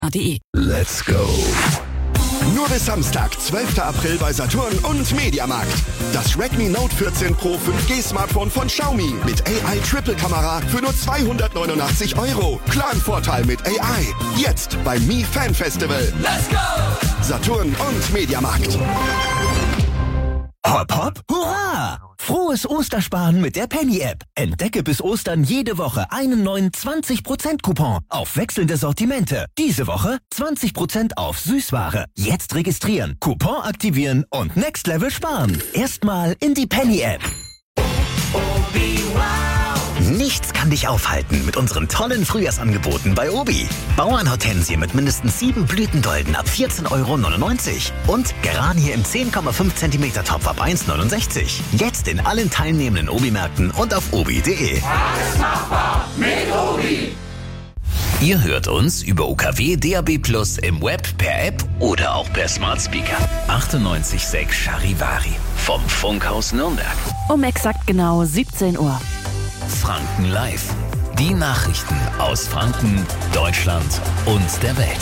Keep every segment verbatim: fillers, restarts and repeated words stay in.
punkt de. Let's go. Nur bis Samstag, zwölfter April bei Saturn und Mediamarkt. Das Redmi Note vierzehn Pro fünf G Smartphone von Xiaomi mit A I-Triple-Kamera für nur zweihundertneunundachtzig Euro. Klaren Vorteil mit A I. Jetzt beim Mi Fan Festival. Let's go! Saturn und Mediamarkt. Hopp, hopp, hurra! Frohes Ostersparen mit der Penny-App. Entdecke bis Ostern jede Woche einen neuen zwanzig Prozent Coupon auf wechselnde Sortimente. Diese Woche zwanzig Prozent auf Süßware. Jetzt registrieren, Coupon aktivieren und Next Level sparen. Erstmal in die Penny-App. Nichts kann dich aufhalten mit unseren tollen Frühjahrsangeboten bei Obi. Bauernhortensie mit mindestens sieben Blütendolden ab vierzehn Euro neunundneunzig und Geranie im zehn Komma fünf Zentimeter Topf ab eins neunundsechzig. Jetzt in allen teilnehmenden Obi-Märkten und auf obi punkt de. Alles machbar mit Obi. Ihr hört uns über U K W D A B Plus im Web, per App oder auch per Smart Speaker. achtundneunzig Komma sechs Charivari vom Funkhaus Nürnberg. Um exakt genau siebzehn Uhr. Franken Live. Die Nachrichten aus Franken, Deutschland und der Welt.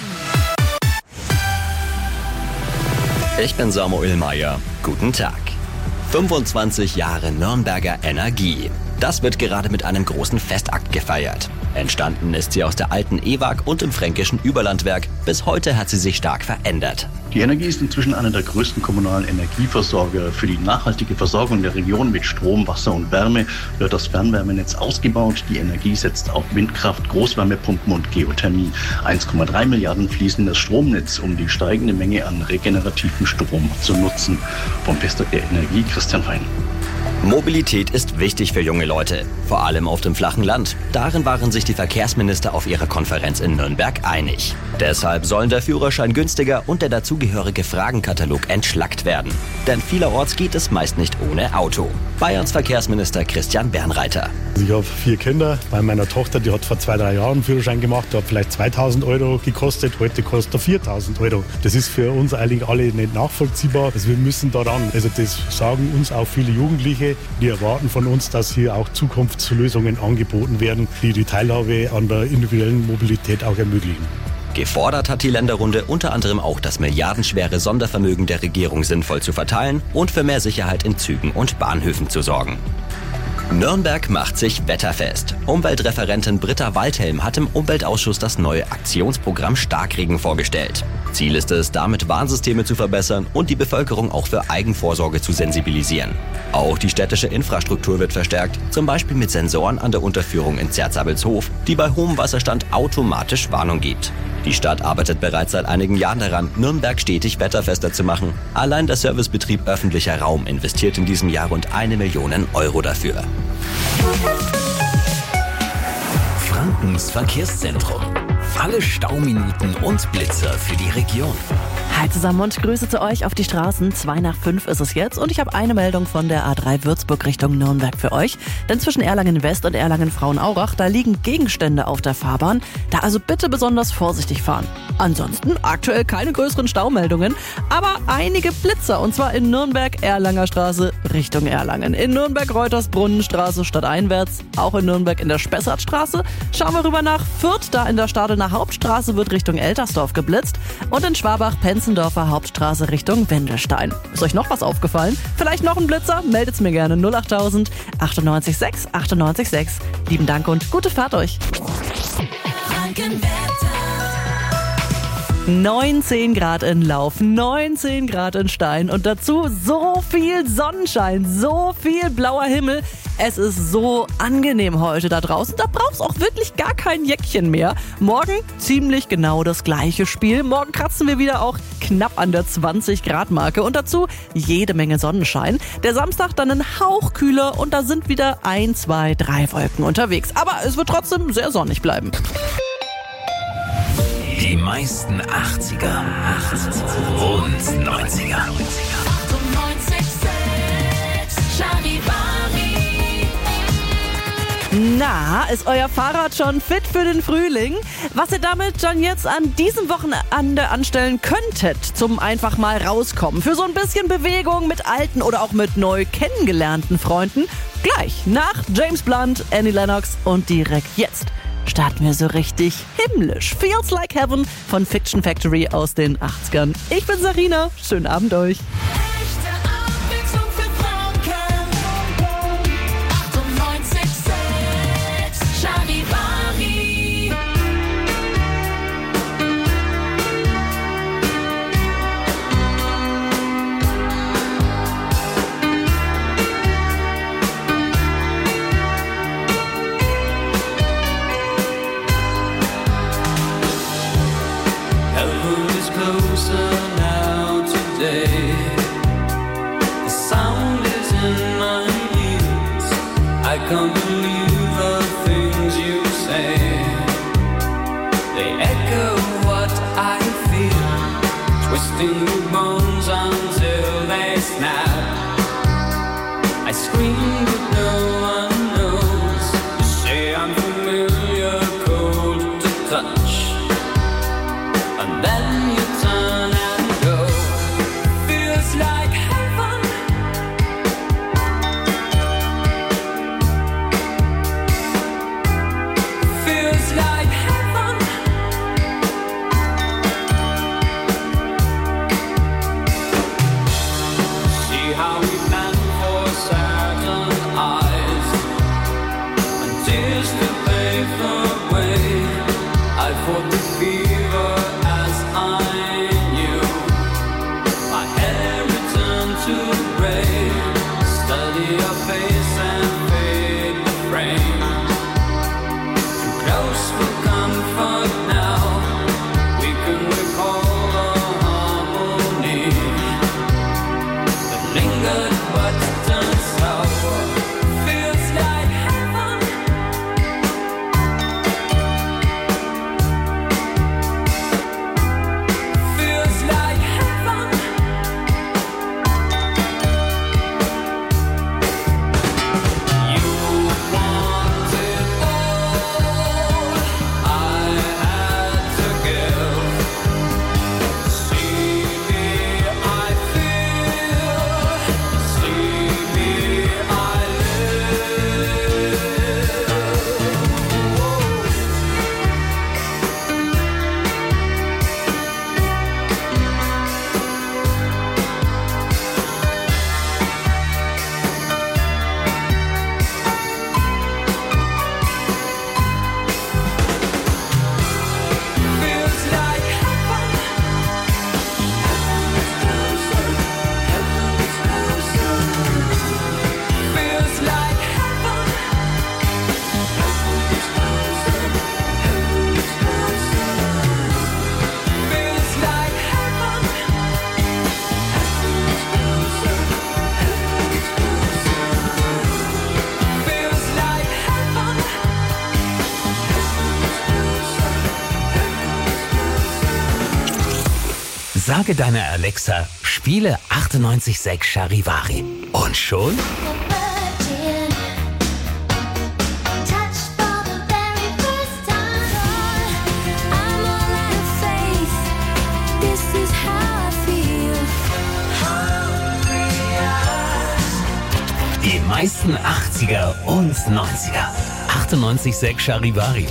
Ich bin Samuel Meyer. Guten Tag. fünfundzwanzig Jahre Nürnberger Energie. Das wird gerade mit einem großen Festakt gefeiert. Entstanden ist sie aus der alten E W A G und im fränkischen Überlandwerk. Bis heute hat sie sich stark verändert. Die Energie ist inzwischen einer der größten kommunalen Energieversorger. Für die nachhaltige Versorgung der Region mit Strom, Wasser und Wärme wird das Fernwärmenetz ausgebaut. Die Energie setzt auf Windkraft, Großwärmepumpen und Geothermie. eins Komma drei Milliarden fließen in das Stromnetz, um die steigende Menge an regenerativen Strom zu nutzen. Vom Festag der Energie, Christian Fein. Mobilität ist wichtig für junge Leute, vor allem auf dem flachen Land. Darin waren sich die Verkehrsminister auf ihrer Konferenz in Nürnberg einig. Deshalb sollen der Führerschein günstiger und der dazugehörige Fragenkatalog entschlackt werden. Denn vielerorts geht es meist nicht ohne Auto. Bayerns Verkehrsminister Christian Bernreiter. Ich habe vier Kinder. Bei meiner Tochter, die hat vor zwei, drei Jahren einen Führerschein gemacht, der hat vielleicht zweitausend Euro gekostet, heute kostet er viertausend Euro. Das ist für uns eigentlich alle nicht nachvollziehbar. Also wir müssen daran, also das sagen uns auch viele Jugendliche, die erwarten von uns, dass hier auch Zukunftslösungen angeboten werden, die die Teilhabe an der individuellen Mobilität auch ermöglichen. Gefordert hat die Länderrunde unter anderem auch, das milliardenschwere Sondervermögen der Regierung sinnvoll zu verteilen und für mehr Sicherheit in Zügen und Bahnhöfen zu sorgen. Nürnberg macht sich wetterfest. Umweltreferentin Britta Waldhelm hat im Umweltausschuss das neue Aktionsprogramm Starkregen vorgestellt. Ziel ist es, damit Warnsysteme zu verbessern und die Bevölkerung auch für Eigenvorsorge zu sensibilisieren. Auch die städtische Infrastruktur wird verstärkt, zum Beispiel mit Sensoren an der Unterführung in Zerzabelshof, die bei hohem Wasserstand automatisch Warnung gibt. Die Stadt arbeitet bereits seit einigen Jahren daran, Nürnberg stetig wetterfester zu machen. Allein der Servicebetrieb öffentlicher Raum investiert in diesem Jahr rund eine Million Euro dafür. Frankens Verkehrszentrum. Alle Stauminuten und Blitzer für die Region. Hi zusammen und Grüße zu euch auf die Straßen. Zwei nach fünf ist es jetzt und ich habe eine Meldung von der A drei Würzburg Richtung Nürnberg für euch. Denn zwischen Erlangen West und Erlangen Frauenaurach, da liegen Gegenstände auf der Fahrbahn. Da also bitte besonders vorsichtig fahren. Ansonsten aktuell keine größeren Staumeldungen, aber einige Blitzer und zwar in Nürnberg Erlanger Straße Richtung Erlangen. In Nürnberg Reutersbrunnenstraße stadteinwärts, auch in Nürnberg in der Spessartstraße. Schauen wir rüber nach Fürth, da in der Stadener Hauptstraße wird Richtung Eltersdorf geblitzt und in Schwabach Penzendorfer Hauptstraße Richtung Wendelstein. Ist euch noch was aufgefallen? Vielleicht noch ein Blitzer? Meldet's mir gerne null acht null null achtundneunzig sechs achtundneunzig sechs. Lieben Dank und gute Fahrt euch. neunzehn Grad in Lauf, neunzehn Grad in Stein und dazu so viel Sonnenschein, so viel blauer Himmel. Es ist so angenehm heute da draußen, da brauchst auch wirklich gar kein Jäckchen mehr. Morgen ziemlich genau das gleiche Spiel. Morgen kratzen wir wieder auch knapp an der zwanzig Grad Marke und dazu jede Menge Sonnenschein. Der Samstag dann ein Hauch kühler und da sind wieder ein, zwei, drei Wolken unterwegs. Aber es wird trotzdem sehr sonnig bleiben. Die meisten achtziger und neunziger. Na, ist euer Fahrrad schon fit für den Frühling? Was ihr damit schon jetzt an diesem Wochenende anstellen könntet, zum einfach mal rauskommen. Für so ein bisschen Bewegung mit alten oder auch mit neu kennengelernten Freunden. Gleich nach James Blunt, Annie Lennox und direkt jetzt starten wir so richtig himmlisch. Feels Like Heaven von Fiction Factory aus den achtzigern. Ich bin Sarina, schönen Abend euch. Closer now today. The sound is in my ears. I can't believe the things you say. They echo what I feel, twisting the bones until they snap. I scream but no one knows. You say I'm familiar, cold to touch. And then you turn and go. Feels like heaven. Feels like heaven. See how we plan for certain eyes and tears to pave the way. I fought the fever. To rain, study your face and fade the frame. Too close for comfort now. We can recall the harmony that lingered but turned sour. Feels like heaven. Feels like heaven. Sage deiner Alexa, spiele achtundneunzig Komma sechs Charivari. Und schon? Die meisten achtziger und neunziger. achtundneunzig Komma sechs Charivari.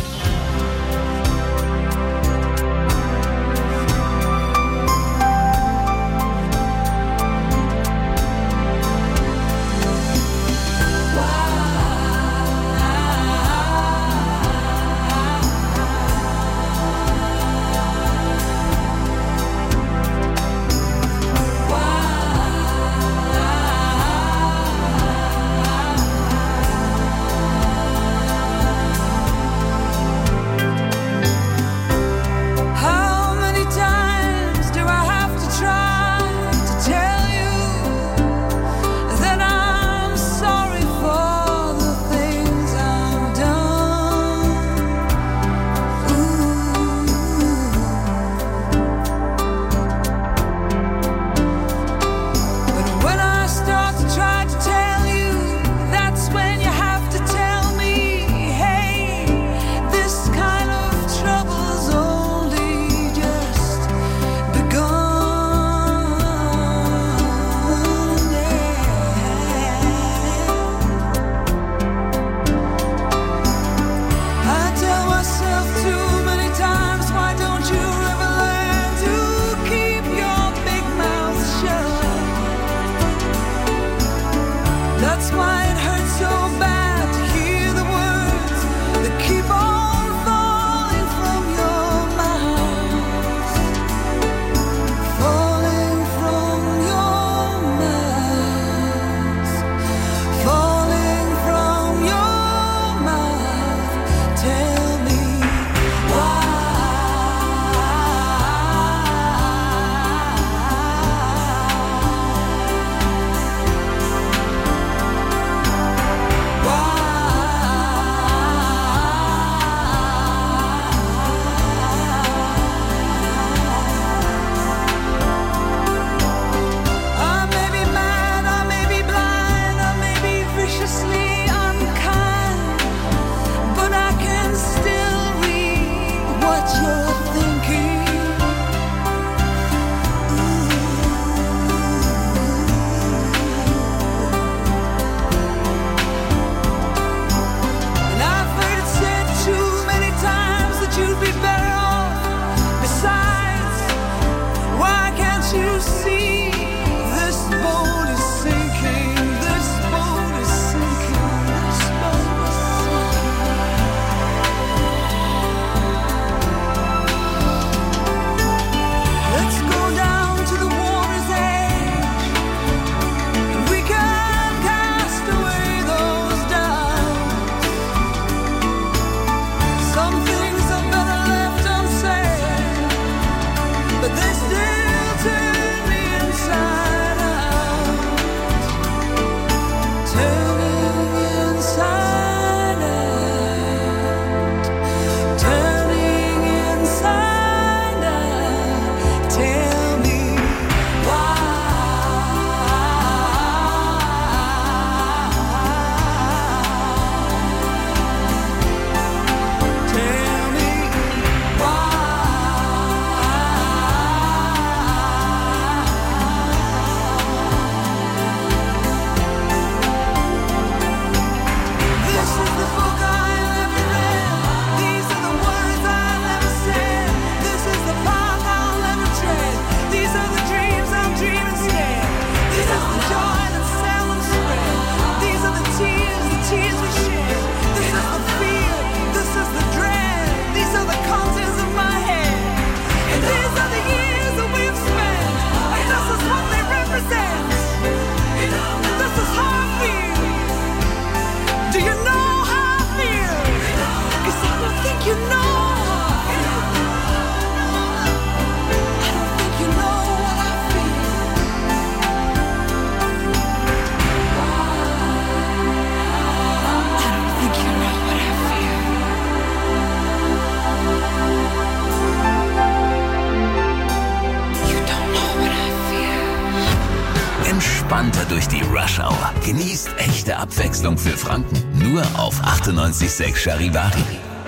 entspannter durch die Rush Hour. Genießt echte Abwechslung für Franken. Nur auf achtundneunzig Komma sechs Charivari.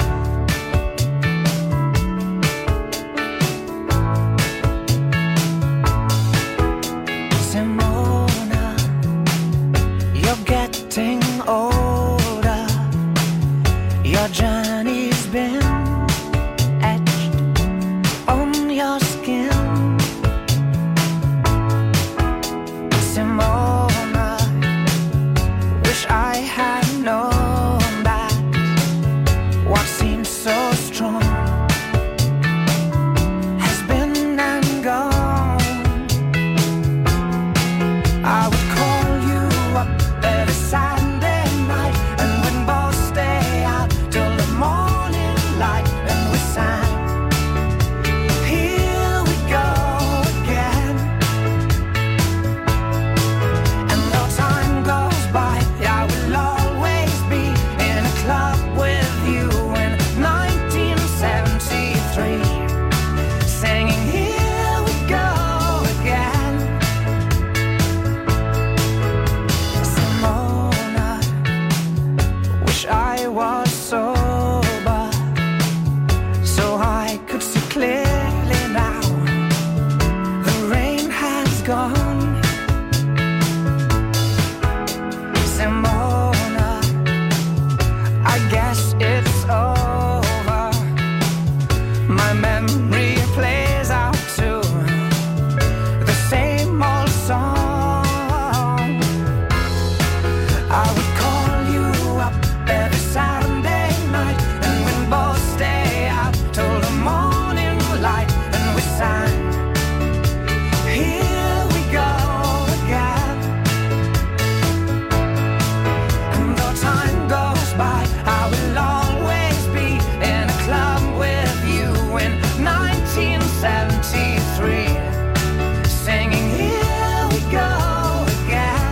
Simona, you're getting older. Your journey's been etched on your skin. Simona, wish I had known that what seemed so strong has been and gone. I would call you up every Saturday night, and we'd both stay out till the morning light, and we sang, here we go again. And though time goes by, I will always be in a club with you in nineteen seventy-three, singing, here we go again. Simona, wish I was sober so I could see clearly now. The rain has gone. Simona, I guess it's over. My memory plays out to the same old song. I would call you up every Saturday night, and we'd both stay out till the morning light, and we sang, here we go again. And though time goes by, I will always be in a club with you in nineteen seventy-three, singing, here we go again.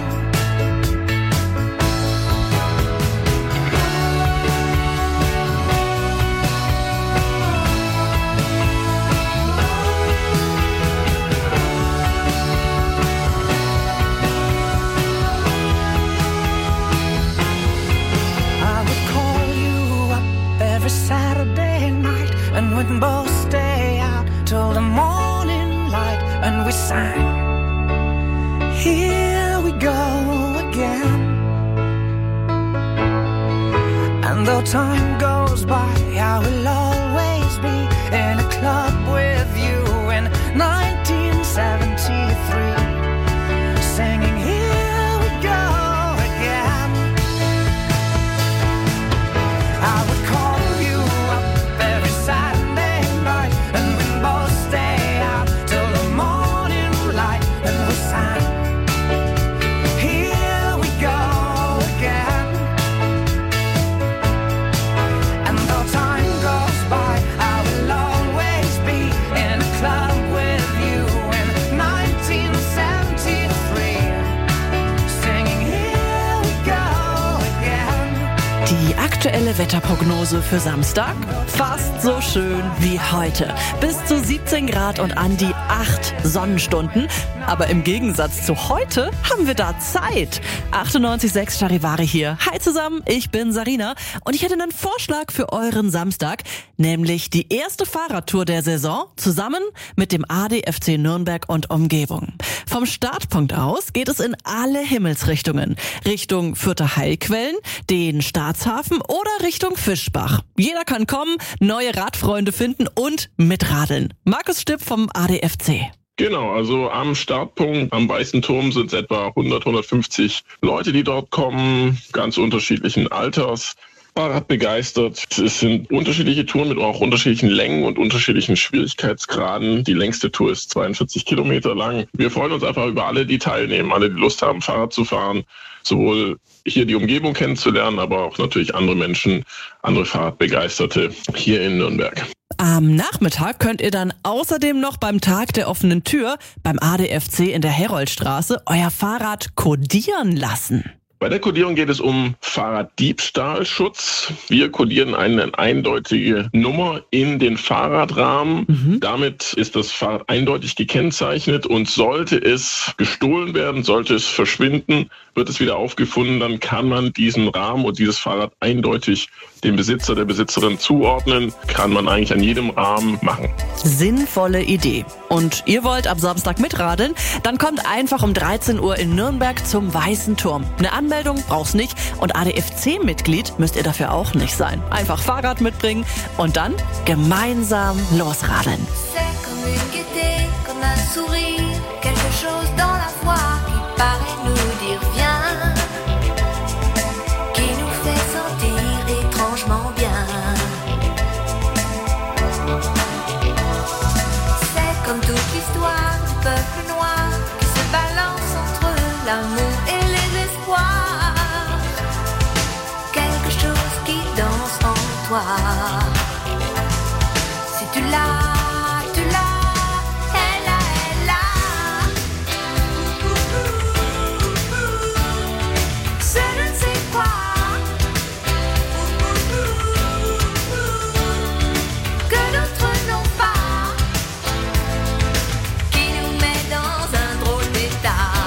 I would call you up every Saturday night, and we'd both stay out till the morning light, and we sang, here we go again. And though time goes by, I will always be in a club with you in nineteen seventy-three, singing, here we go again. I would call you up every Saturday night, and we'd both stay out till the morning light, and we sang, here we go again. And though time goes by, I will always be in a club with you in nineteen seventy-three, singing, here we go again. Die aktuelle Wetterprognose für Samstag? Fast so schön wie heute. Bis zu siebzehn Grad und an die acht Sonnenstunden. Aber im Gegensatz zu heute haben wir da Zeit. achtundneunzig Komma sechs Charivari hier. Hi zusammen, ich bin Sarina und ich hätte einen Vorschlag für euren Samstag, nämlich die erste Fahrradtour der Saison zusammen mit dem A D F C Nürnberg und Umgebung. Vom Startpunkt aus geht es in alle Himmelsrichtungen. Richtung Fürther Heilquellen, den Staatshafen oder Richtung Fischbach. Jeder kann kommen, neue Radfreunde finden und mitradeln. Markus Stipp vom A D F C. Genau, also am Startpunkt am Weißen Turm sind es etwa hundert, hundertfünfzig Leute, die dort kommen, ganz unterschiedlichen Alters. Fahrrad begeistert. Es sind unterschiedliche Touren mit auch unterschiedlichen Längen und unterschiedlichen Schwierigkeitsgraden. Die längste Tour ist zweiundvierzig Kilometer lang. Wir freuen uns einfach über alle, die teilnehmen, alle, die Lust haben, Fahrrad zu fahren. Sowohl hier die Umgebung kennenzulernen, aber auch natürlich andere Menschen, andere Fahrradbegeisterte hier in Nürnberg. Am Nachmittag könnt ihr dann außerdem noch beim Tag der offenen Tür beim A D F C in der Heroldstraße euer Fahrrad kodieren lassen. Bei der Kodierung geht es um Fahrraddiebstahlschutz. Wir kodieren eine eindeutige Nummer in den Fahrradrahmen. Mhm. Damit ist das Fahrrad eindeutig gekennzeichnet und sollte es gestohlen werden, sollte es verschwinden, wird es wieder aufgefunden, dann kann man diesen Rahmen und dieses Fahrrad eindeutig dem Besitzer, der Besitzerin zuordnen. Kann man eigentlich an jedem Rahmen machen. Sinnvolle Idee. Und ihr wollt ab Samstag mitradeln? Dann kommt einfach um dreizehn Uhr in Nürnberg zum Weißen Turm. Eine Anmeldung brauchst nicht und A D F C-Mitglied müsst ihr dafür auch nicht sein. Einfach Fahrrad mitbringen und dann gemeinsam losradeln. L'amour et les espoirs, quelque chose qui danse en toi. Si tu l'as, tu l'as, elle a, elle a. Je ne sais quoi que d'autres n'ont pas, qui nous met dans un drôle d'état.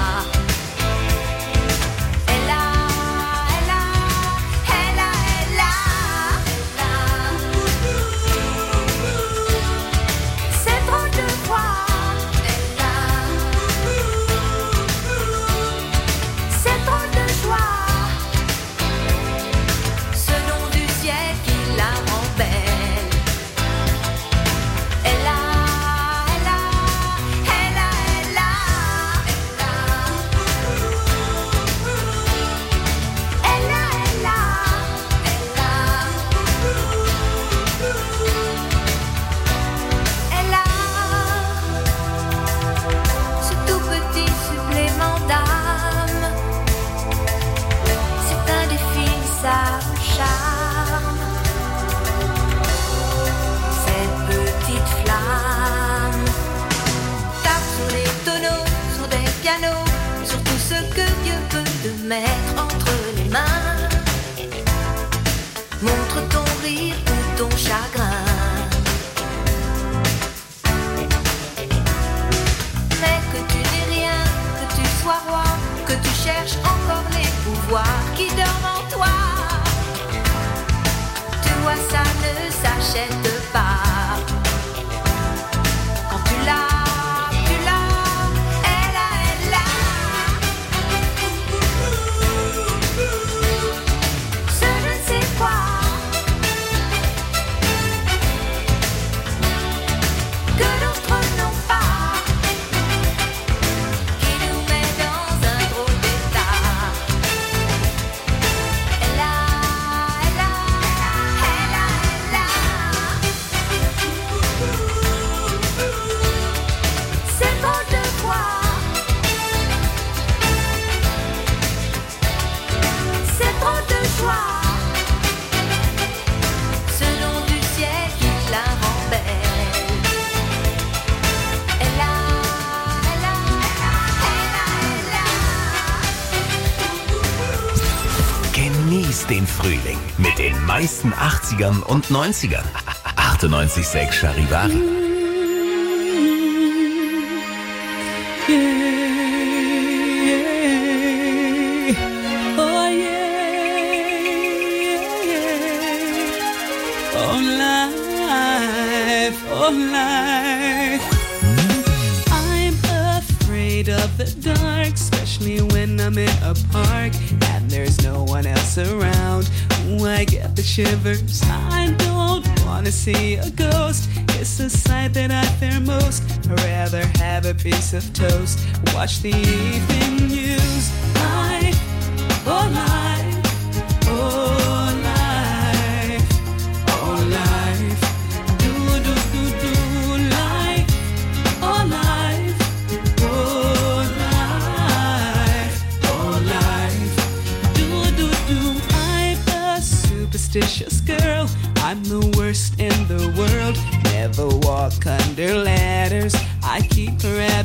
Sur tout ce que Dieu peut te mettre entre les mains. Montre ton rire ou ton chagrin. Mais que tu n'aies rien, que tu sois roi, que tu cherches encore les pouvoirs qui dorment en toi. Tu vois, ça ne s'achète pas. Quand tu l'as, den Frühling mit den meisten achtzigern und neunzigern. achtundneunzig Komma sechs Charivari. Oh yeah, oh life, oh life. I'm afraid of the dark, especially when I'm in a park and there's no one else around. Ooh, I get the shivers. I don't wanna see a ghost. It's the sight that I fear most. I'd rather have a piece of toast. Watch the evening news. Life, oh life, oh life, oh life. Do do do do life, oh life, oh life, oh life. Do do do. I'm a superstitious girl. I'm the worst in the world. Never walk under ladders. I keep a rabbit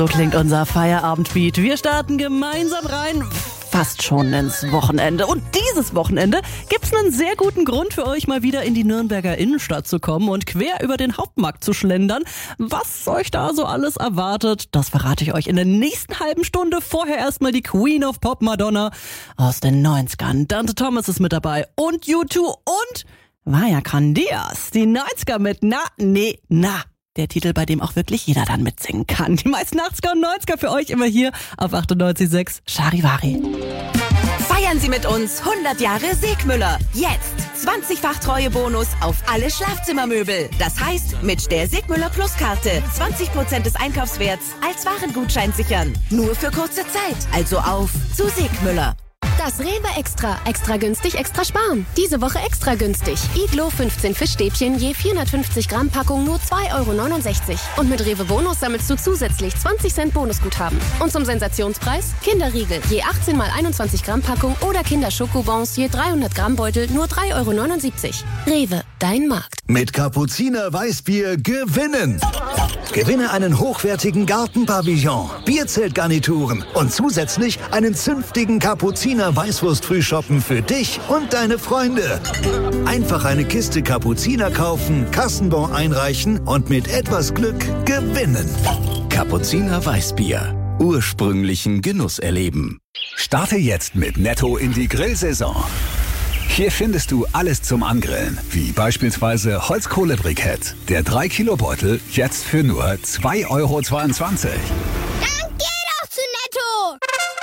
So klingt unser Feierabendbeat. Wir starten gemeinsam rein, fast schon ins Wochenende. Und dieses Wochenende gibt's einen sehr guten Grund für euch, mal wieder in die Nürnberger Innenstadt zu kommen und quer über den Hauptmarkt zu schlendern. Was euch da so alles erwartet, das verrate ich euch in der nächsten halben Stunde. Vorher erstmal die Queen of Pop Madonna aus den neunzigern. Dante Thomas ist mit dabei und U zwei und Vaya con Dios. Die neunziger mit Na, Nee, Na. Der Titel, bei dem auch wirklich jeder dann mitsingen kann. Die meisten achtziger und neunziger für euch immer hier auf achtundneunzig Komma sechs Charivari. Feiern Sie mit uns hundert Jahre Segmüller. Jetzt zwanzigfach Treuebonus auf alle Schlafzimmermöbel. Das heißt, mit der Segmüller Plus Karte zwanzig Prozent des Einkaufswerts als Warengutschein sichern. Nur für kurze Zeit. Also auf zu Segmüller. Das Rewe Extra. Extra günstig, extra sparen. Diese Woche extra günstig. Iglo fünfzehn Fischstäbchen je vierhundertfünfzig Gramm Packung nur zwei Euro neunundsechzig. Und mit Rewe Bonus sammelst du zusätzlich zwanzig Cent Bonusguthaben. Und zum Sensationspreis Kinderriegel je achtzehn mal einundzwanzig Gramm Packung oder Kinderschokobons je dreihundert Gramm Beutel nur drei Euro neunundsiebzig. Rewe, dein Markt. Mit Kapuziner Weißbier gewinnen. Gewinne einen hochwertigen Gartenpavillon, Bierzeltgarnituren und zusätzlich einen zünftigen Kapuziner Weißwurst-Frühschoppen für dich und deine Freunde. Einfach eine Kiste Kapuziner kaufen, Kassenbon einreichen und mit etwas Glück gewinnen. Kapuziner Weißbier. Ursprünglichen Genuss erleben. Starte jetzt mit Netto in die Grillsaison. Hier findest du alles zum Angrillen, wie beispielsweise Holzkohlebrikett. Der drei Kilo Beutel jetzt für nur zwei Euro zweiundzwanzig. Dann geh doch zu Netto!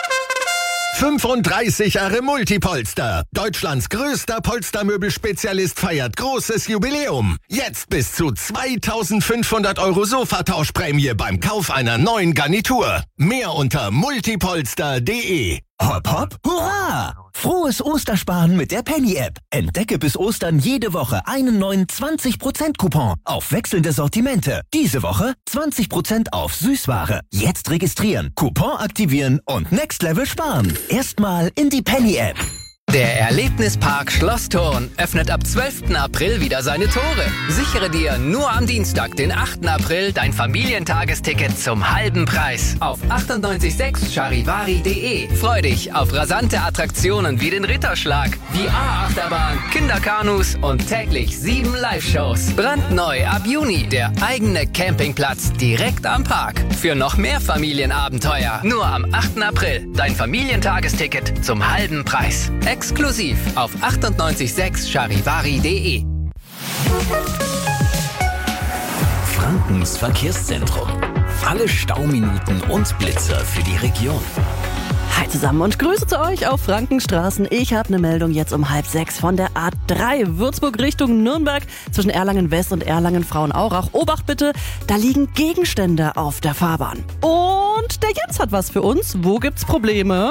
fünfunddreißig Jahre Multipolster. Deutschlands größter Polstermöbelspezialist feiert großes Jubiläum. Jetzt bis zu zweitausendfünfhundert Euro Sofatauschprämie beim Kauf einer neuen Garnitur. Mehr unter multipolster punkt de. Hopp, hopp, hurra! Frohes Ostersparen mit der Penny-App. Entdecke bis Ostern jede Woche einen neuen zwanzig Prozent Coupon auf wechselnde Sortimente. Diese Woche zwanzig Prozent auf Süßware. Jetzt registrieren, Coupon aktivieren und Next Level sparen. Erstmal in die Penny-App. Der Erlebnispark Schloss Thurn öffnet ab zwölften April wieder seine Tore. Sichere dir nur am Dienstag, den achten April, dein Familientagesticket zum halben Preis auf achtundneunzig Komma sechs charivari punkt de. Freu dich auf rasante Attraktionen wie den Ritterschlag, V R-Achterbahn, Kinderkanus und täglich sieben Live-Shows. Brandneu ab Juni der eigene Campingplatz direkt am Park. Für noch mehr Familienabenteuer nur am achten April dein Familientagesticket zum halben Preis. Exklusiv auf achtundneunzig Komma sechs charivari punkt de. Frankens Verkehrszentrum. Alle Stauminuten und Blitzer für die Region. Hi zusammen und Grüße zu euch auf Frankenstraßen. Ich habe eine Meldung jetzt um halb sechs von der A drei Würzburg Richtung Nürnberg zwischen Erlangen West und Erlangen Frauenaurach. Obacht bitte, da liegen Gegenstände auf der Fahrbahn. Und der Jens hat was für uns. Wo gibt's Probleme?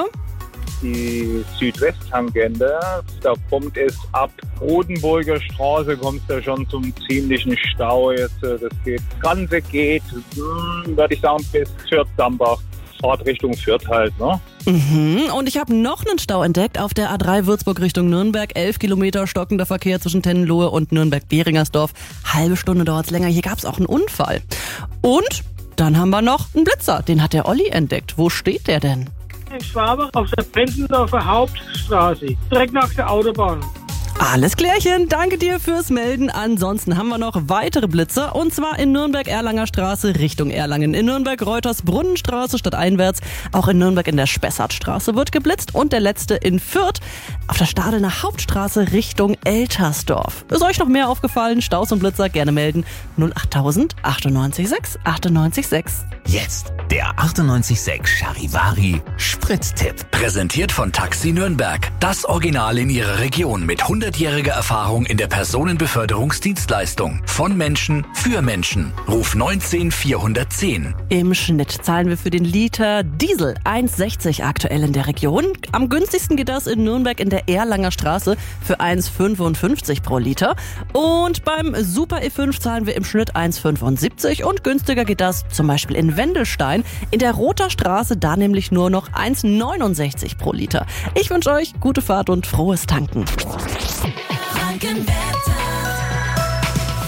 Die Südwesttangente, da kommt es ab Rodenburger Straße, kommt es ja schon zum ziemlichen Stau jetzt. Das geht, das Ganze geht, hm, würde ich sagen, bis Fürth-Dambach, Fahrt Richtung Fürth halt, ne? Mhm. Und ich habe noch einen Stau entdeckt auf der A drei Würzburg Richtung Nürnberg. Elf Kilometer stockender Verkehr zwischen Tennenlohe und Nürnberg-Behringersdorf. Halbe Stunde dauert's länger. Hier gab's auch einen Unfall. Und dann haben wir noch einen Blitzer. Den hat der Olli entdeckt. Wo steht der denn? In Schwabach auf der Prenzendorfer Hauptstraße, direkt nach der Autobahn. Alles klärchen, danke dir fürs Melden. Ansonsten haben wir noch weitere Blitzer und zwar in Nürnberg-Erlanger Straße Richtung Erlangen. In Nürnberg-Reuters-Brunnenstraße stadteinwärts. Auch in Nürnberg in der Spessartstraße wird geblitzt und der letzte in Fürth auf der Stadener Hauptstraße Richtung Eltersdorf. Ist euch noch mehr aufgefallen? Staus und Blitzer gerne melden. null achttausend achtundneunzig sechs achtundneunzig sechs. Jetzt der achtundneunzig Komma sechs Charivari Spritztipp. Präsentiert von Taxi Nürnberg. Das Original in ihrer Region mit hundertjähriger Erfahrung in der Personenbeförderungsdienstleistung. Von Menschen für Menschen. Ruf neunzehn vierhundertzehn. Im Schnitt zahlen wir für den Liter Diesel eins sechzig aktuell in der Region. Am günstigsten geht das in Nürnberg in der Erlanger Straße für eins fünfundfünfzig pro Liter. Und beim Super E fünf zahlen wir im Schnitt eins fünfundsiebzig und günstiger geht das zum Beispiel in Wendelstein. In der Roter Straße da nämlich nur noch eins neunundsechzig pro Liter. Ich wünsche euch gute Fahrt und frohes Tanken.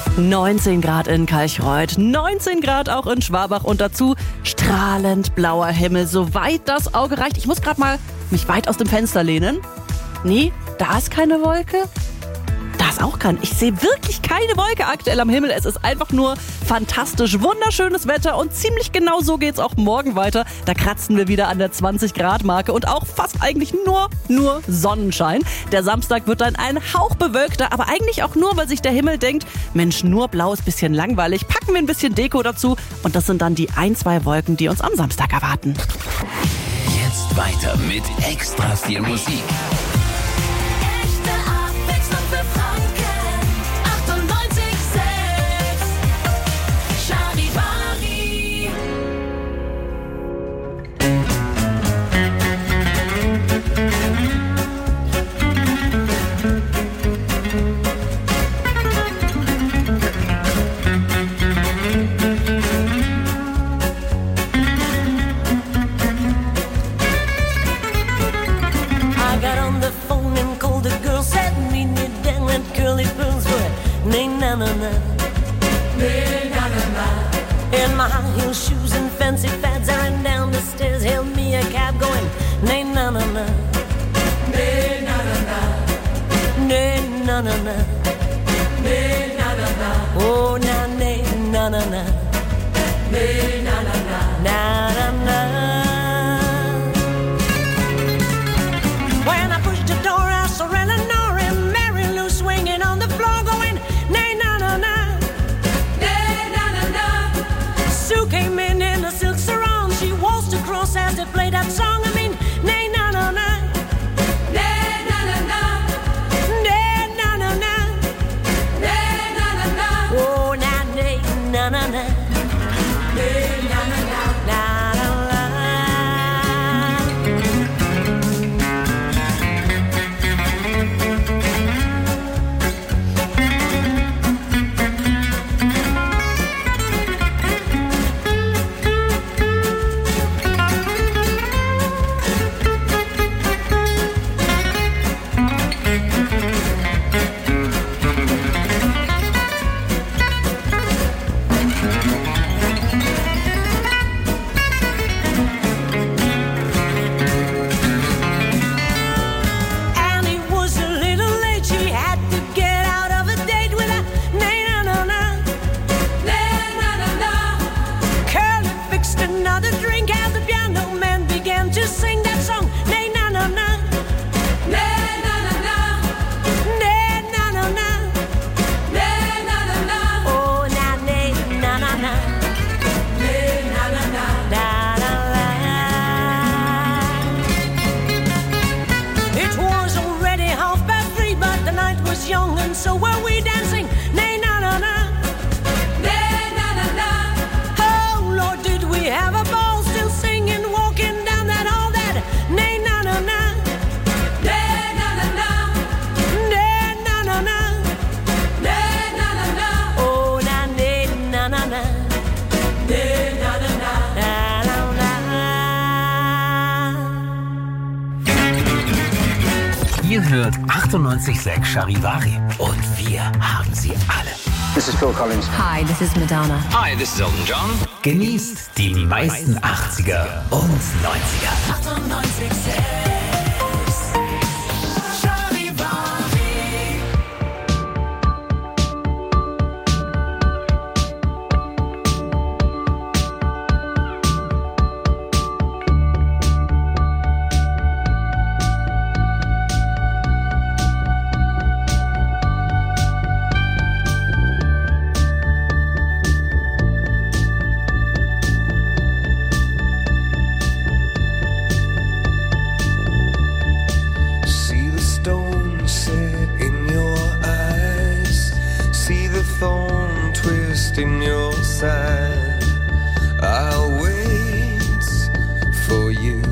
neunzehn Grad in Kalchreuth, neunzehn Grad auch in Schwabach und dazu strahlend blauer Himmel, soweit das Auge reicht. Ich muss gerade mal mich weit aus dem Fenster lehnen. Nee, da ist keine Wolke. Da ist auch kein. Ich sehe wirklich keine Wolke aktuell am Himmel. Es ist einfach nur fantastisch, wunderschönes Wetter und ziemlich genau so geht's auch morgen weiter. Da kratzen wir wieder an der zwanzig Grad Marke und auch fast eigentlich nur, nur Sonnenschein. Der Samstag wird dann ein Hauch bewölkter, aber eigentlich auch nur, weil sich der Himmel denkt, Mensch, nur blau ist ein bisschen langweilig. Packen wir ein bisschen Deko dazu und das sind dann die ein, zwei Wolken, die uns am Samstag erwarten. Jetzt weiter mit extra viel Musik. In my high heel shoes and fancy fads, I ran down the stairs, hailed me a cab going, nay na na na, nay na na na, nay na na na, nay na na na, oh na nay na na na, nay na na na, na na na. When I pushed the door, I saw Eleanor and Mary Lou swinging on the floor, going, nay na na na. Sue came in in a silk sarong. She waltzed across as they played that song. I mean, nay na na na, nay na na na, nay na na na, nay na na na. Oh na nay na na na, nay na na na, na na na. Young and so were we dancing, nay na na na, nay na na na. Oh Lord, did we have a ball, still singing, walking down that hall, that nay na na na, nay na na na, nay na na na, nay na na na. Oh na nay na na na, nay na na na, na na na. Ihr hört achtundneunzig Komma sechs Charivari und wir haben sie alle. This is Phil Collins. Hi, this is Madonna. Hi, this is Elton John. Genießt die meisten achtziger und neunziger. achtundneunzig Komma sechs in your side. I'll wait for you.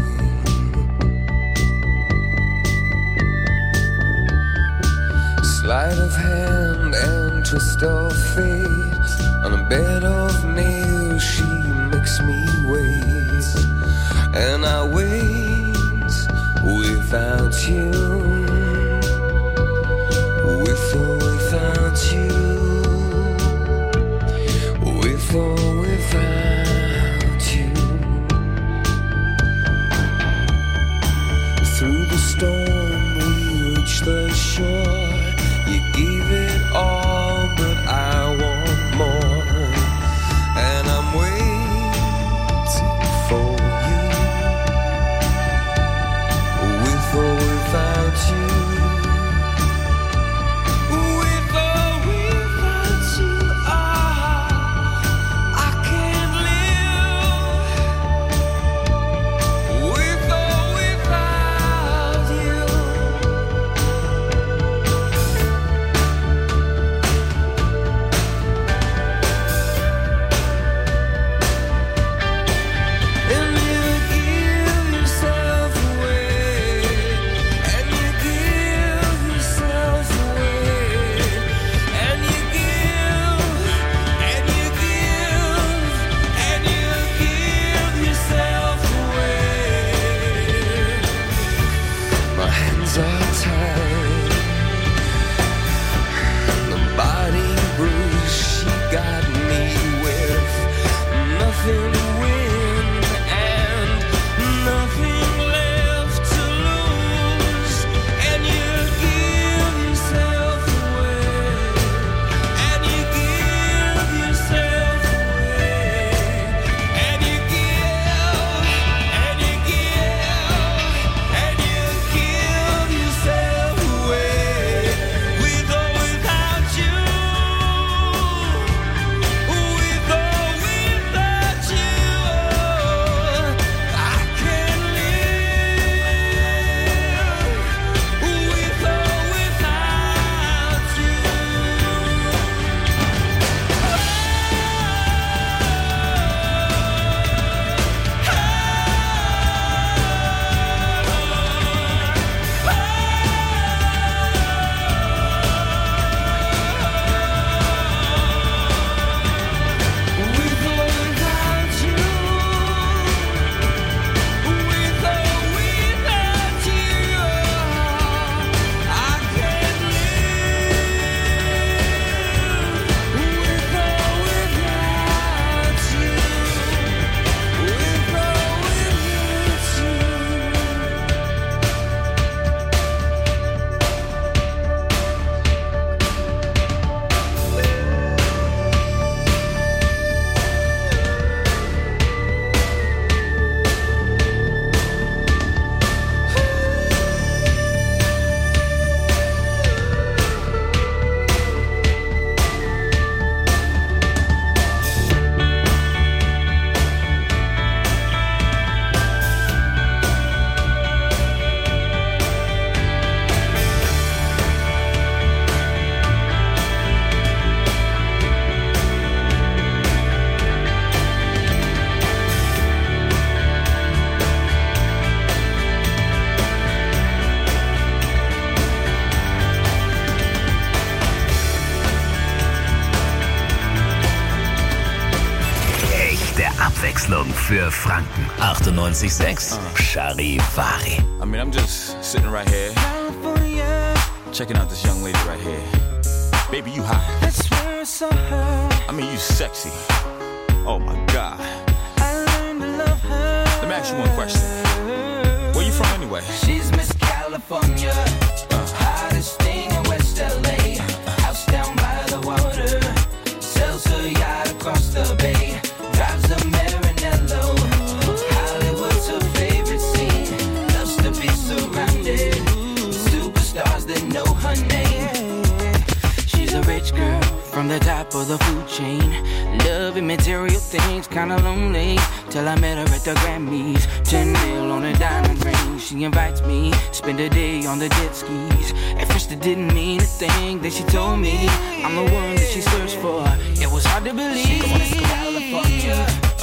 Sleight of hand and twist of fate. On a bed of nails she makes me wait. And I wait without you. With or without you. the time. The body bruise she got me with nothing to win and nothing left to lose, and you give yourself away, and you give yourself away, and you give, and you give, and you give yourself away, with or without you, with or without you, I can't live, with or without Echte Abwechslung für Franken. achtundneunzig Komma sechs Charivari. I mean, I'm just sitting right here, checking out this young lady right here. Baby, you hot. I mean, you sexy. Oh my God. Let me ask you one question. Where you from anyway? She's Miss California, hottest thing in West L A. House down by the water, sells her yacht across the bay, drives a Maranello. Hollywood's her favorite scene, loves to be surrounded with superstars that know her name. She's a rich girl from the top of the food chain, loving material things, kinda lonely, till I met her at the Grammys. Ten mil on a diamond ring, she invites me, spend a day on the jet skis. At first it didn't mean a thing, then she told me I'm the one that she searched for. It was hard to believe. She's Miss California,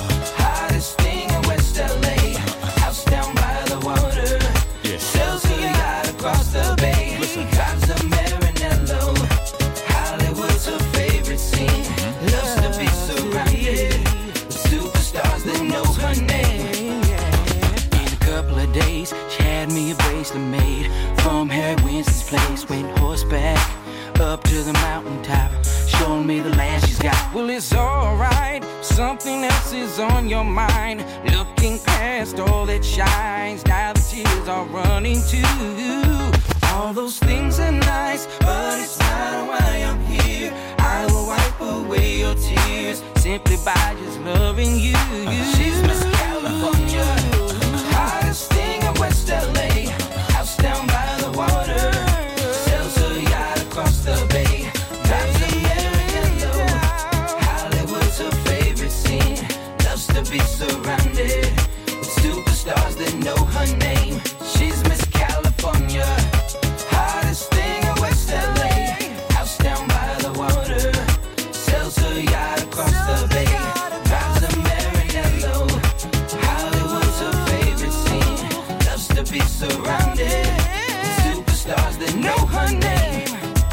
hottest thing in West L A. House down by the water, sells her yacht across the bay, drives a Maranello. Hollywood's her favorite scene, loves to be surrounded with superstars that know her name. In a couple of days, she had me a bracelet made from Harry Winston's place. Went horseback up to the mountaintop, showing me the land she's got. Well, it's alright, something else is on your mind. Looking past all that shines, now the tears are running too. All those things are nice, but it's not why I'm here. I will wipe away your tears simply by just loving you. She's Miss California, hottest thing in West L A. House down by the water, sells her yacht across the bay, drives a Maranello. Hollywood's her favorite scene, loves to be surrounded with superstars that know her name. She's Miss California, hottest thing in West L A. House down by the water, sells her yacht across the bay, drives a Maranello. Hollywood's her favorite scene, loves to be surrounded with superstars that know her name.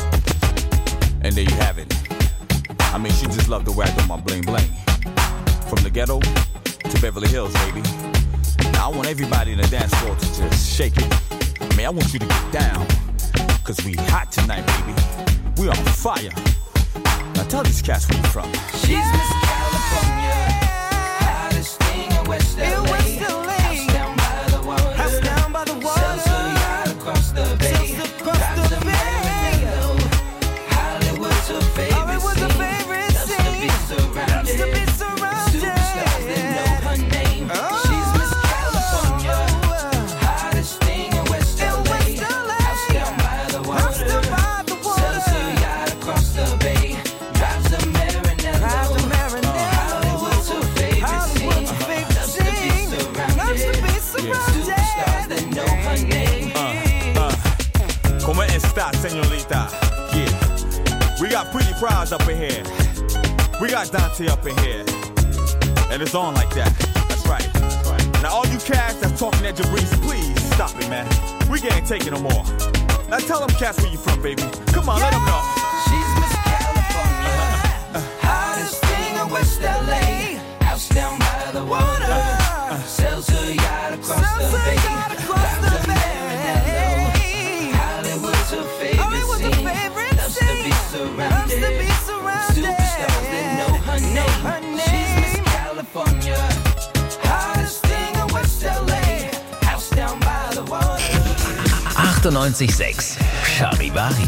And there you have it. I mean, she just loved the way I do my bling bling. From the ghetto to Beverly Hills, baby. Now I want everybody in the dance floor to just shake it, I mean, I want you to get down, cause we hot tonight, baby. We on fire. Now tell these cats where you from. She's Miss California, hottest thing in West L A. In West L A. House down by the water. House down by the water. Sells her yacht across the bay. Sells across Drives the bay. Hollywood's her favorite Hollywood's scene. Her favorite Loves scene. To be surrounded. Loves to be surrounded. Superstars that know her name. Oh. She's Miss California, hottest thing in West L A. House down by the water. House down by the water. Sells her yacht across the bay. Drives a Maranello. Drives a Maranello. Hollywood's her favorite scene. Loves to be surrounded. Loves to be surrounded. Superstars that know her name. Uh, uh. Como esta, señorita? Yeah. We got Pretty Prize up in here. We got Dante up in here. And it's on like that. That's right. That's right. Now all you cats that's talking at Jabrizi, please stop it, man. We can't take it no more. Now tell them cats where you from, baby. Come on, yeah. Let them know. She's Miss California, hottest thing in West L A. House down by the water. Sells her yacht across the bay. Drives a Maranello. Hollywood's her favorite scene. Loves to be surrounded. Superstars that know her name. She's Miss California, hottest thing in West L A. House down by the water. achtundneunzig Komma sechs Charivari.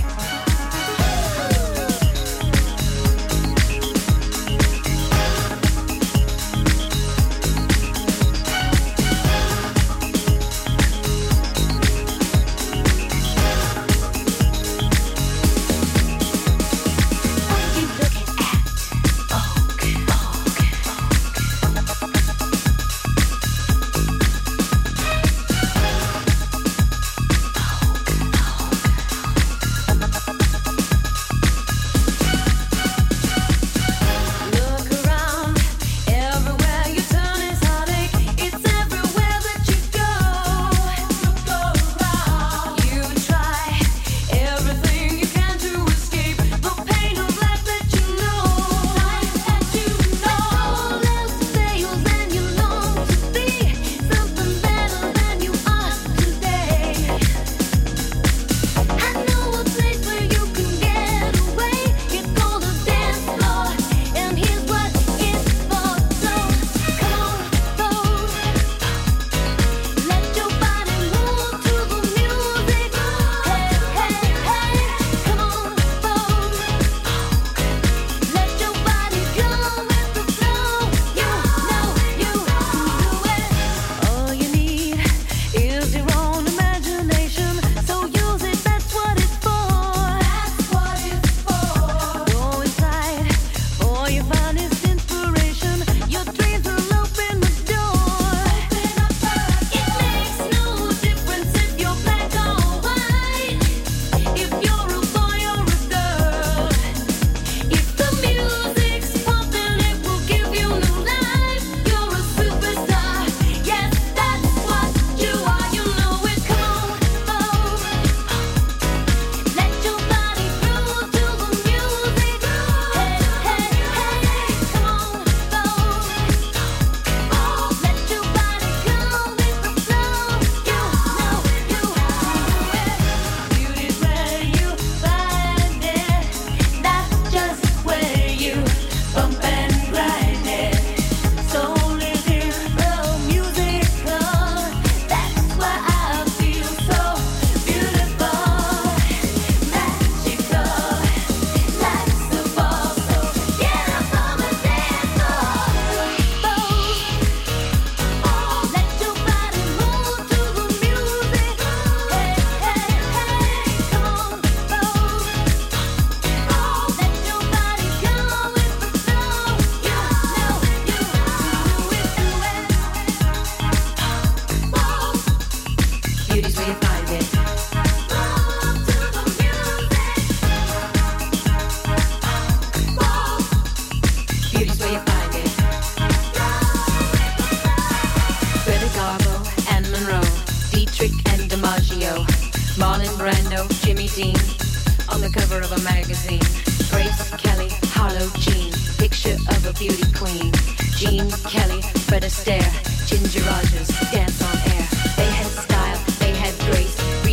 Jimmy Dean on the cover of a magazine. Grace Kelly, Harlow Jean, picture of a beauty queen. Jean Kelly, Fred Astaire, Ginger Rogers, dance on air. They had style, they had grace.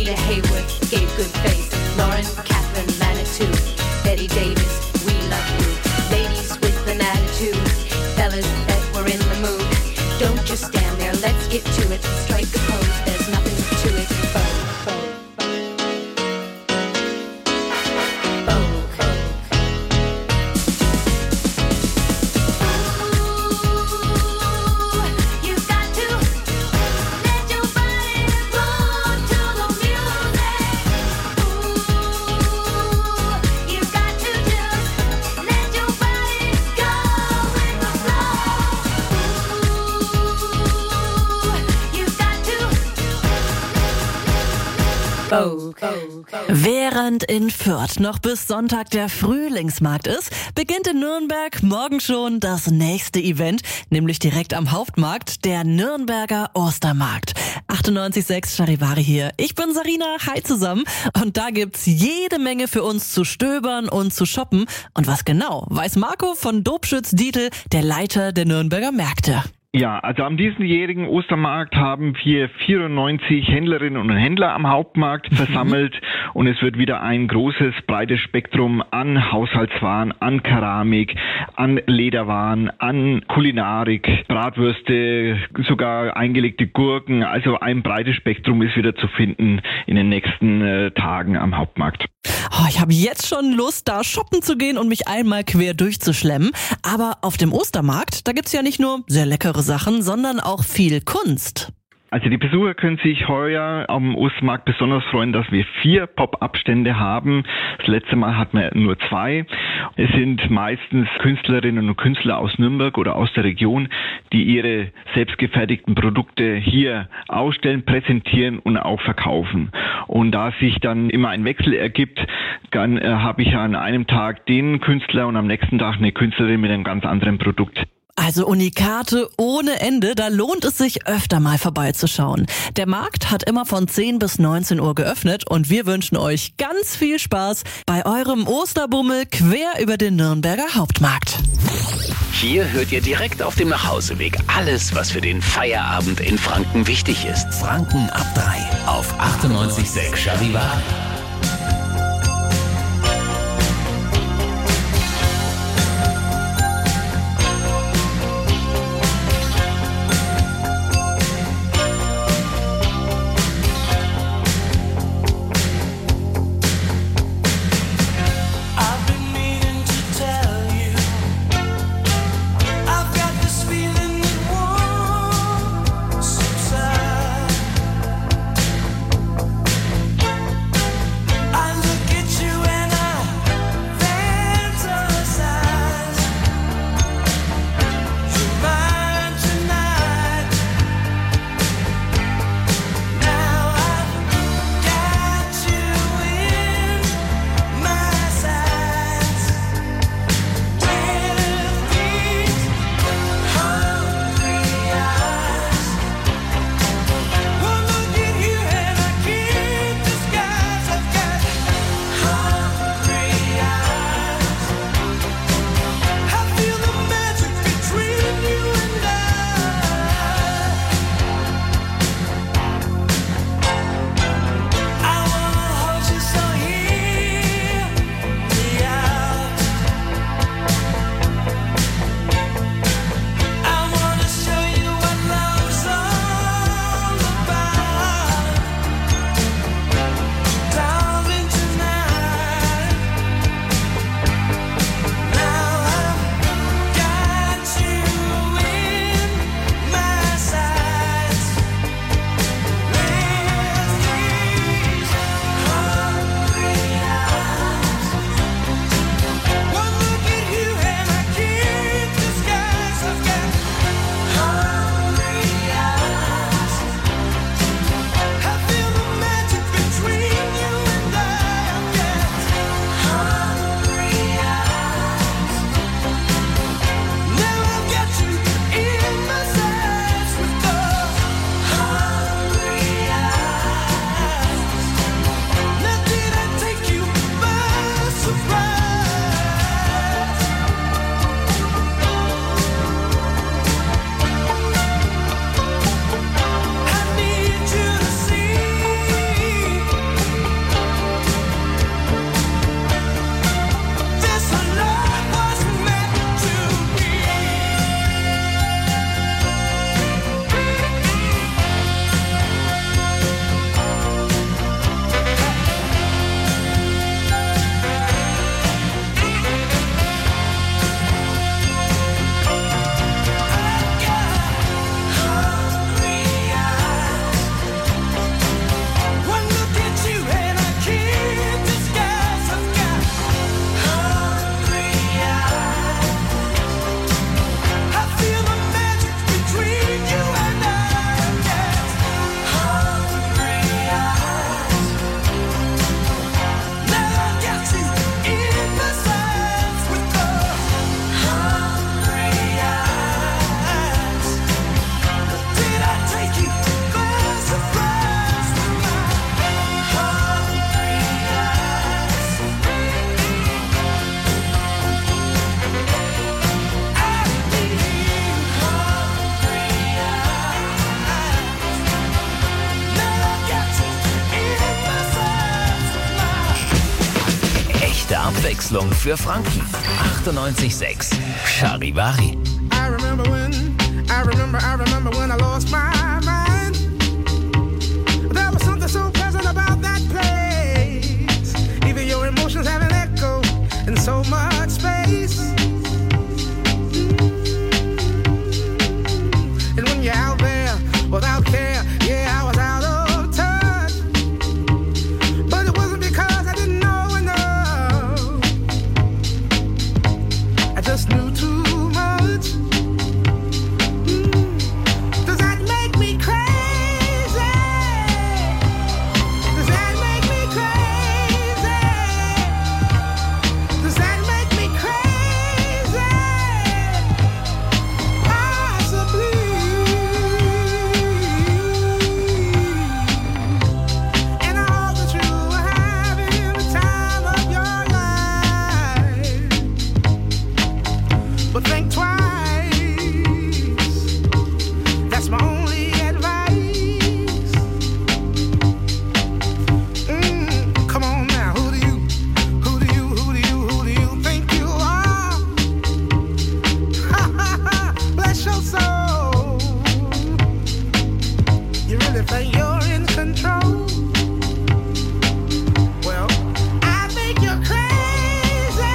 Rita Hayworth gave good face. Lauren, Catherine, Manitou, Betty Davis, we love you. Ladies with an attitude, fellas that were in the mood. Don't just stand there, let's get to it. Strike a pose, there's nothing to it. Vogue, vogue. Während in Fürth noch bis Sonntag der Frühlingsmarkt ist, beginnt in Nürnberg morgen schon das nächste Event, nämlich direkt am Hauptmarkt, der Nürnberger Ostermarkt. achtundneunzig Komma sechs Charivari hier. Ich bin Sarina, hi zusammen. Und da gibt's jede Menge für uns zu stöbern und zu shoppen. Und was genau, weiß Marco von Dobschütz-Dietl, der Leiter der Nürnberger Märkte. Ja, also am diesjährigen Ostermarkt haben wir vierundneunzig Händlerinnen und Händler am Hauptmarkt versammelt und es wird wieder ein großes, breites Spektrum an Haushaltswaren, an Keramik, an Lederwaren, an Kulinarik, Bratwürste, sogar eingelegte Gurken. Also ein breites Spektrum ist wieder zu finden in den nächsten äh, Tagen am Hauptmarkt. Oh, ich habe jetzt schon Lust, da shoppen zu gehen und mich einmal quer durchzuschlemmen. Aber auf dem Ostermarkt, da gibt's ja nicht nur sehr leckere Sachen, sondern auch viel Kunst. Also die Besucher können sich heuer am Ostermarkt besonders freuen, dass wir vier Pop-up-Stände haben. Das letzte Mal hatten wir nur zwei. Es sind meistens Künstlerinnen und Künstler aus Nürnberg oder aus der Region, die ihre selbstgefertigten Produkte hier ausstellen, präsentieren und auch verkaufen. Und da sich dann immer ein Wechsel ergibt, dann äh, habe ich an einem Tag den Künstler und am nächsten Tag eine Künstlerin mit einem ganz anderen Produkt. Also Unikate ohne Ende, da lohnt es sich öfter mal vorbeizuschauen. Der Markt hat immer von zehn bis neunzehn Uhr geöffnet und wir wünschen euch ganz viel Spaß bei eurem Osterbummel quer über den Nürnberger Hauptmarkt. Hier hört ihr direkt auf dem Nachhauseweg alles, was für den Feierabend in Franken wichtig ist. Franken ab drei auf achtundneunzig Komma sechs Charivari. echte Abwechslung für Franken. achtundneunzig Komma sechs Charivari. I remember when, I remember, I remember when I lost my mind. There was something so pleasant about that place. Even your emotions have an echo in so much space. And when you're out there without care, yeah, I was out of touch. But it wasn't because I didn't know enough. I just knew too much. Does that make me crazy? Does that make me crazy? Does that make me crazy? Possibly. And I hope that you are having the time of your life. But think twice. That's my only advice. Mm, come on now, who do you, who do you, who do you, who do you think you are? Ha ha ha, bless your soul. You really think you're in control? Well, I think you're crazy.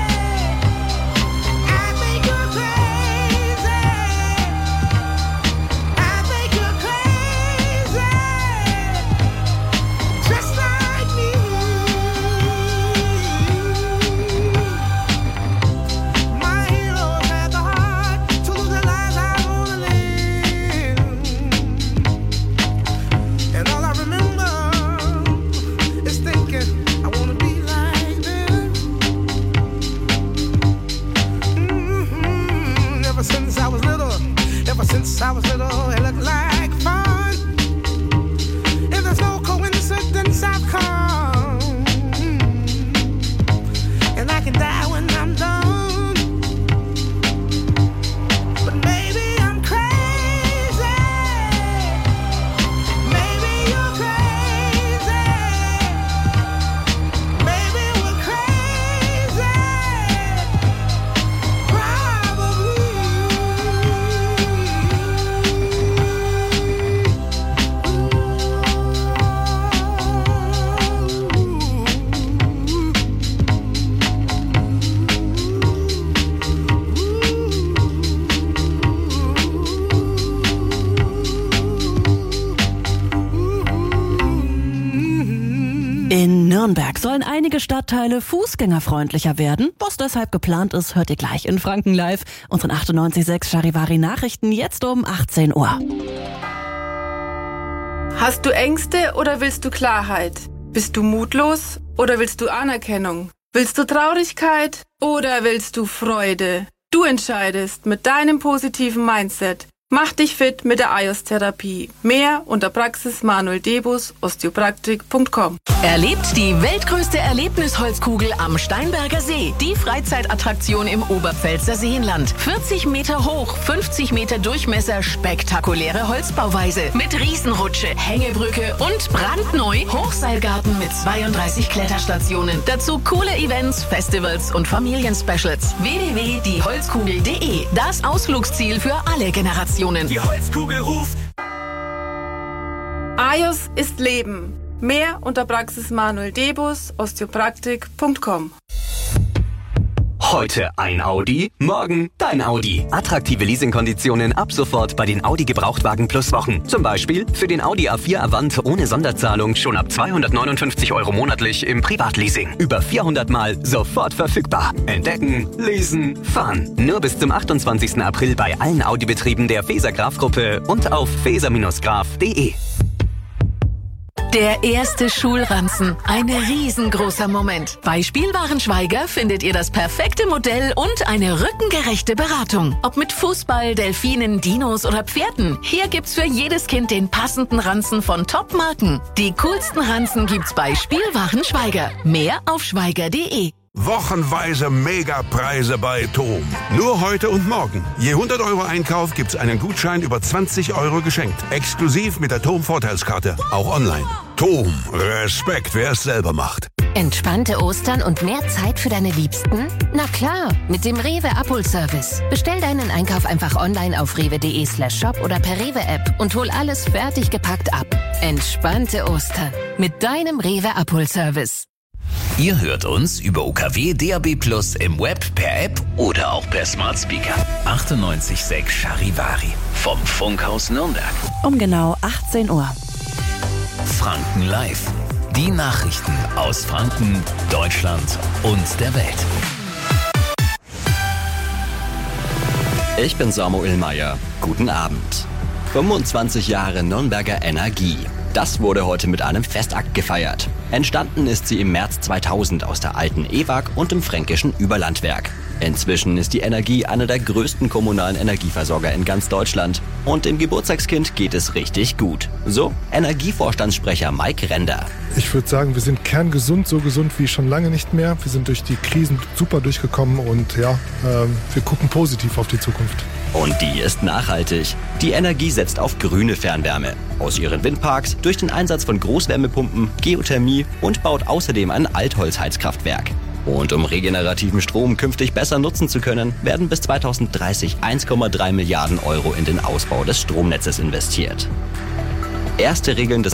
I think you're crazy. I think you're crazy. Just like me. My heroes had the heart to lose their lives. I wanna live. And all I remember is thinking I wanna be like them. Mhm. Ever since I was little, ever since I was little, it looked like fun. If there's no coincidence, I've come. And I can die when I'm done. But maybe I'm crazy. Maybe you're crazy. Maybe we're crazy. In Nürnberg sollen einige Stadtteile fußgängerfreundlicher werden. Was deshalb geplant ist, hört ihr gleich in Franken Live. Unseren achtundneunzig Komma sechs Charivari Nachrichten jetzt um achtzehn Uhr. Hast du Ängste oder willst du Klarheit? Bist du mutlos oder willst du Anerkennung? Willst du Traurigkeit oder willst du Freude? Du entscheidest mit deinem positiven Mindset. Mach dich fit mit der A I O S-Therapie. Mehr unter Praxis Manuel Debus, osteopraktik punkt com. Erlebt die weltgrößte Erlebnisholzkugel am Steinberger See. Die Freizeitattraktion im Oberpfälzer Seenland. vierzig Meter hoch, fünfzig Meter Durchmesser, spektakuläre Holzbauweise. Mit Riesenrutsche, Hängebrücke und brandneu Hochseilgarten mit zweiunddreißig Kletterstationen. Dazu coole Events, Festivals und Familienspecials. w w w punkt die holzkugel punkt de. Das Ausflugsziel für alle Generationen. Die Holzkugel ruft. A I O S ist Leben. Mehr unter Praxis Manuel Debus, osteopraktik punkt com. Heute ein Audi, morgen dein Audi. Attraktive Leasingkonditionen ab sofort bei den Audi Gebrauchtwagen Plus Wochen. Zum Beispiel für den Audi A vier Avant ohne Sonderzahlung schon ab zweihundertneunundfünfzig Euro monatlich im Privatleasing. Über vierhundert Mal sofort verfügbar. Entdecken, leasen, fahren. Nur bis zum achtundzwanzigsten April bei allen Audi-Betrieben der Feser Graf Gruppe und auf feser graf punkt de. Der erste Schulranzen. Ein riesengroßer Moment. Bei Spielwarenschweiger findet ihr das perfekte Modell und eine rückengerechte Beratung. Ob mit Fußball, Delfinen, Dinos oder Pferden. Hier gibt's für jedes Kind den passenden Ranzen von Top-Marken. Die coolsten Ranzen gibt's bei Spielwarenschweiger. Mehr auf schweiger punkt de. Wochenweise Megapreise bei TOM. Nur heute und morgen. Je hundert Euro Einkauf gibt's einen Gutschein über zwanzig Euro geschenkt. Exklusiv mit der TOM Vorteilskarte. Auch online. TOM. Respekt, wer es selber macht. Entspannte Ostern und mehr Zeit für deine Liebsten? Na klar, mit dem Rewe Abholservice. Bestell deinen Einkauf einfach online auf rewe.de slash shop oder per Rewe-App und hol alles fertig gepackt ab. Entspannte Ostern mit deinem Rewe Abholservice. Ihr hört uns über U K W D A B Plus im Web, per App oder auch per Smart Speaker. achtundneunzig Komma sechs Charivari vom Funkhaus Nürnberg. Um genau achtzehn Uhr. Franken Live. Die Nachrichten aus Franken, Deutschland und der Welt. Ich bin Samuel Meyer. Guten Abend. fünfundzwanzig Jahre Nürnberger Energie. Das wurde heute mit einem Festakt gefeiert. Entstanden ist sie im März zweitausend aus der alten E W A G und dem fränkischen Überlandwerk. Inzwischen ist die Energie einer der größten kommunalen Energieversorger in ganz Deutschland. Und dem Geburtstagskind geht es richtig gut. So Energievorstandssprecher Mike Render. Ich würde sagen, wir sind kerngesund, so gesund wie schon lange nicht mehr. Wir sind durch die Krisen super durchgekommen und ja, äh, wir gucken positiv auf die Zukunft. Und die ist nachhaltig. Die Energie setzt auf grüne Fernwärme. Aus ihren Windparks, durch den Einsatz von Großwärmepumpen, Geothermie und baut außerdem ein Altholzheizkraftwerk. Und um regenerativen Strom künftig besser nutzen zu können, werden bis zweitausenddreißig eins Komma drei Milliarden Euro in den Ausbau des Stromnetzes investiert. Erste Regeln des